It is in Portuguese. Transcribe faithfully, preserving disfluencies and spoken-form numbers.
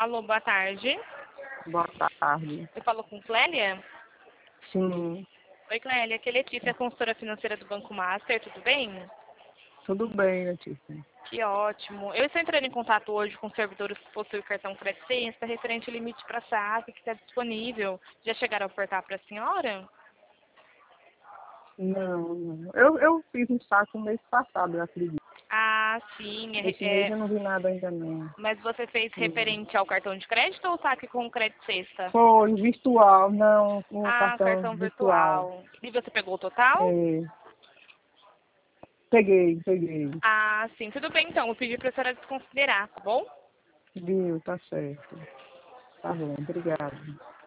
Alô, boa tarde. Boa tarde. Eu falo com Clélia? Sim, Oi, Clélia. Aqui é Letícia, consultora financeira do Banco Master. Tudo bem? tudo bem, Letícia. Que ótimo. Eu estou entrando em contato hoje com servidores que possuem cartão Crescença referente ao limite para S A F que está disponível. Já chegaram a apertar para a senhora? Não, não. Eu, eu fiz um saco no mês passado, eu acredito. Ah, sim. É, Esse mês é, eu não vi nada ainda não. mas você fez Hum. referente ao cartão de crédito ou saque com crédito sexta? Foi virtual, não, um Ah, cartão cartão virtual. virtual. E você pegou o total? É, peguei, peguei. Ah, sim. Tudo bem, então. Eu pedi para a senhora desconsiderar, tá bom? Viu, tá certo. Tá bom, obrigado.